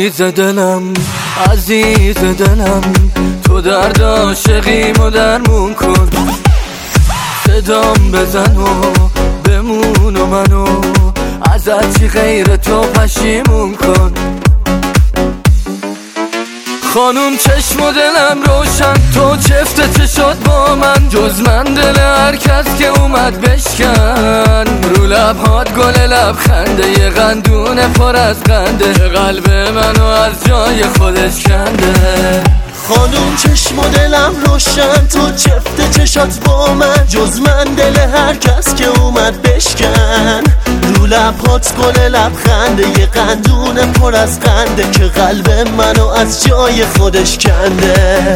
عزیز دلم، عزیز دلم، تو درد عاشقیمو درمون کن. صدام بزن و بمون و منو از هرچی غیر تو پشیمون کن. خانوم چشم و دلم روشن، تو چفت چه شد با من؟ جز من دل هر کس که اومد بشکن. رو لبهات گل لبخنده، یه قندونه پر از قنده، قلب منو از جای خودش کنده. خانوم چشم و دلم روشن، تو چفت چشات با من، جز من دل هر کس که اومد بشکن. رو لبهات گل لبخنده، یه قندونه پر از قنده که قلب منو از جای خودش کنده.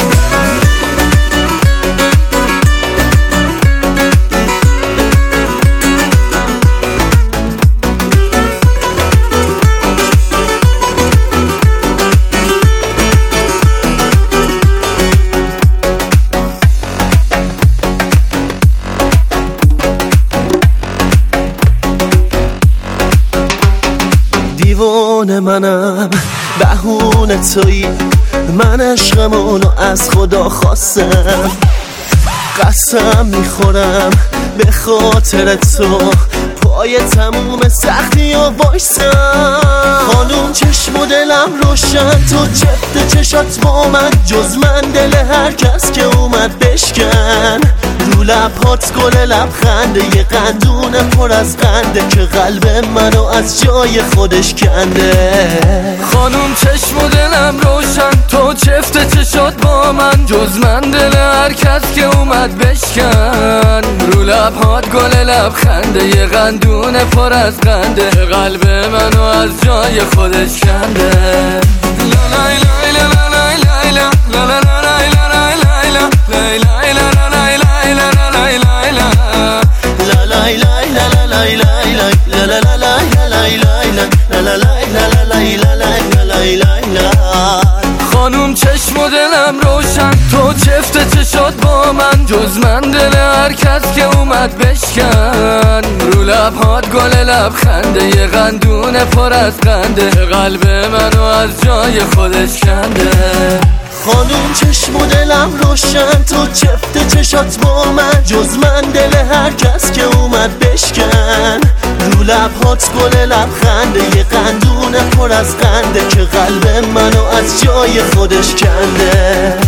دیوانه منم، بهونه تویی، من عشقمونو از خدا خواستم. قسم میخورم به خاطر تو پای تموم سختی و وایسم. خانوم چشم و دلم روشن، تو چفت چشات با من، جز من دل هر کس که اومد بشکن. رو لبهات گل لبخنده، یه قندونه پر از قنده که قلب منو از جای خودش کنده. خانوم چشم و دلم روشن، تو چفت چشات با من، جز من دل هر کس که اومد بشکن. رو لبهات گل لبخنده، یه قندونه پر از قنده، قلب منو از جای خودش کنده. خانوم چشم و دلم روشن، تو چفت چشات با من، جز من دل هر کس که اومد بشکن. رو لبهات گل لبخنده، یه قندونه پر از قنده، قلب منو از جای خودش کنده. خانوم چشم و دلم روشن، تو چفت چشات با من، جز من دل هر کس که اومد بشکن. رو لبهات گل لبخنده، یه قندونه پر از قنده که قلب منو از جای خودش کنده.